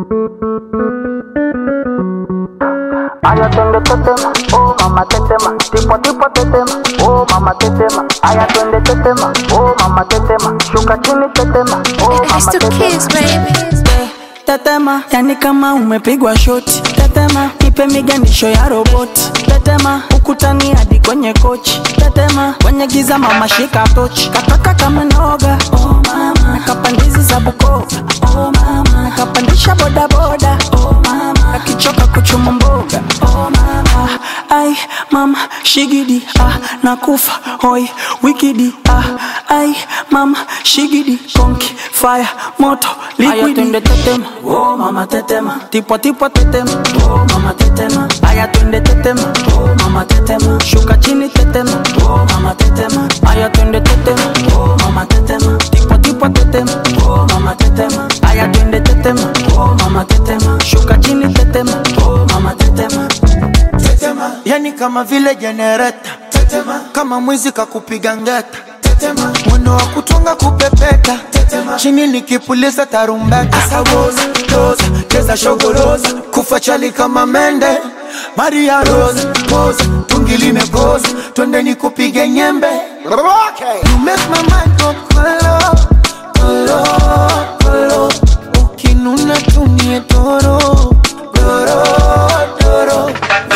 Aya twende tetema, oh mama tetema, tipo tipo tetema, oh mama tetema. Aya twende tetema, oh mama tetema, shuka chini tetema, oh mama tetema. Tetema, yani kama umepigwa shoti. Tetema, nipe miganisho ya roboti. Tetema, ukutani hadi kwenye kochi. Tetema, kwenye giza mama shika tochi. Kataka kama noga, oh mama, nakapandizi za Bukoba, oh mama, nakapandisha boda boda, oh mama, nakichoka kuchuma mboga, oh mama. Ai mama shigidi, nakufa hoi wikidi, ai mama shigidi, konki fire moto liquidi. Aya twende tetema, oh mama tetema, tipo tipo tetema, oh mama tetema. Aya twende tetema, oh mama tetema, shuka chini tetema, oh mama tetema. Aya twende tetema, oh mama tetema, tipo tipo tetema, oh mama tetema. Aya twende tetema, oh mama tetema, shuka chini tetema, oh mama tetema. Tetema, yani kama vile generator. Tetema, kama mwizi kakupiga ngeta. Tetema, mwendo wa kutunga kupepeta. Tetema, chini nikipuliza tarumbeta. Asawoza, doza, keza shogoroza, kufa chali kama mende. Maria Rose, pose, tungi limekoza, twende nikupige nyembe. Okay. You make my mind go kolo, kolo, kolo. Ukinuna tumie toro, toro, toro.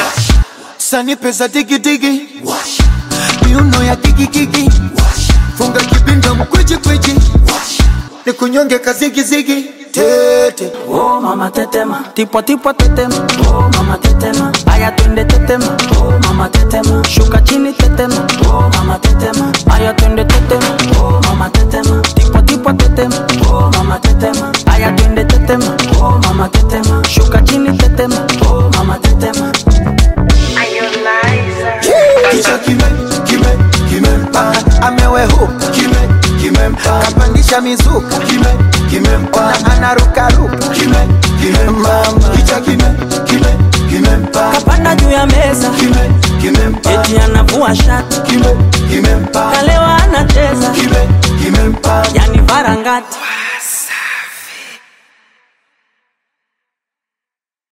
Sani pesa digi digi, miuno ya gigi gigi, funga kibinda mkweji kweji, nikunyonge kazigi zigi. Tete, oh mama tetema, tipo tipo tetema, oh mama tetema. Aya twende tetema, oh mama tetema, shuka chini tetema, oh mama tetema. Aya twende tetema, oh mama tetema, tipo tipo tetema, oh mama tetema. Aya twende tetema, oh mama tetema, shuka chini tetema, oh mama tetema. Kicha kimempa, amewehuka kimempa, kapandisha mizuka kimempa, anaruka ruka kimempa, kicha kimempa, kapanda juu ya meza kimempa, eti anavua shati kimempa, kalewa anacheza kimempa, yani varangati.